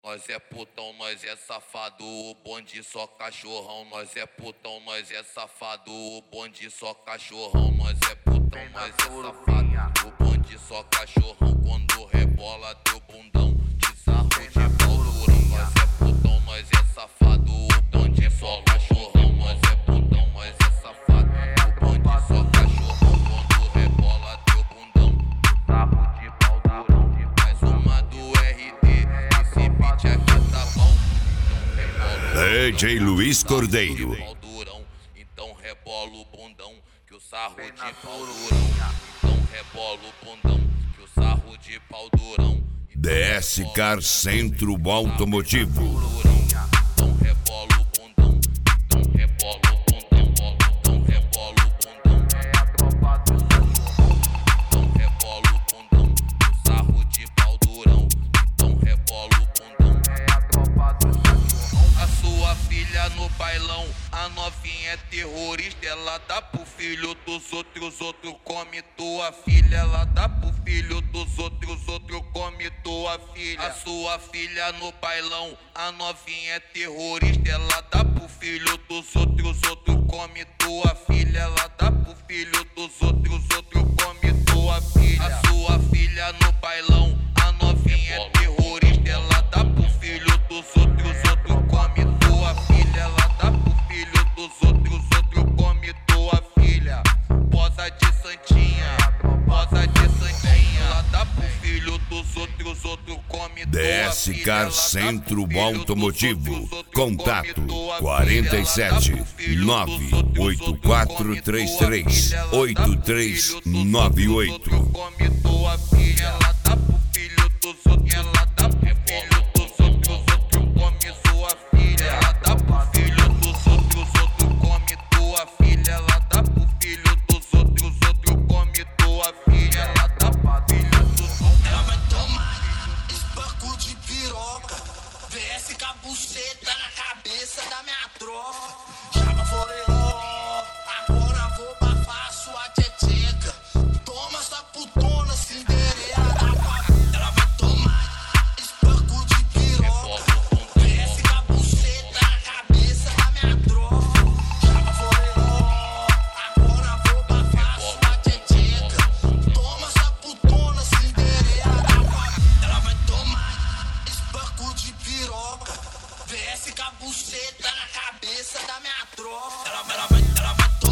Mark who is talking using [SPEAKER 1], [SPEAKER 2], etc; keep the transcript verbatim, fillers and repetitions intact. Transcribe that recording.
[SPEAKER 1] Nós é putão, nós é safado, o bonde só cachorrão. Nós é putão, nós é safado, o bonde só cachorrão. Nós é putão, nós é safado, o bonde só cachorrão. Quando rebola teu bundão, de sarro de pau durão. Nós é putão, nós é safado, o bonde só cachorrão. Nós é putão, nós é safado, o bonde só cachorrão. Quando rebola teu bundão, de sarro de pau durão. Mais uma do R D.
[SPEAKER 2] D J Luiz Cordeiro.
[SPEAKER 1] Então rebola o bundão que o sarro de pau durão. Então rebola o bundão que o sarro de pau durão.
[SPEAKER 2] D S Car Centro Automotivo.
[SPEAKER 1] Então rebola o bundão, então rebola o bundão, então rebola o bundão. Então rebola o bundão que o sarro de pau durão. Então rebola o bundão. A sua filha no bailão, a novinha é terrorista. Ela dá pro filho dos outros, outro come tua filha. Ela dá pro filho dos outros, outro come tua filha. A sua filha no bailão, a novinha é terrorista. Ela dá pro filho dos outros, outro come tua filha. Ela dá pro filho dos outros, outro come tua filha. A sua filha no bailão, a novinha é terrorista. Ela dá pro filho dos outros, outro come tua filha. Ela dá pro filho dos outros, outro come tua filha. Posa de santinha, posa de santinha. Ela dá pro filho dos outros, outro come tua filha.
[SPEAKER 2] D S Car Centro Automotivo. Contato quarenta e sete, nove oito quatro três três, oito três nove oito.
[SPEAKER 1] Come tua filha. Ela dá pro filho dos outros, ela dá pro filho dos outros, outro come sua filha. Ela dá pro filho dos outros, outro come tua filha. Ela dá pro filho dos outros, outro come tua filha. Ela dá pro filho dos outros.
[SPEAKER 3] Ela vai tomar espanco de piroca, V S com a buceta na cabeça da minha tropa. Chama foreló, agora vou bafar sua tcheteca. Toma essa putona, Cinderela da favela. Ela vai tomar espanco de piroca, V S com a buceta na cabeça da minha tropa. Chama foreló, agora vou bafar sua tcheteca. Toma essa putona, Cinderela da favela. Ela vai tomar espanco de piroca, V S com a buceta na cabeça da minha tropa. Ela, ela vai, ela vai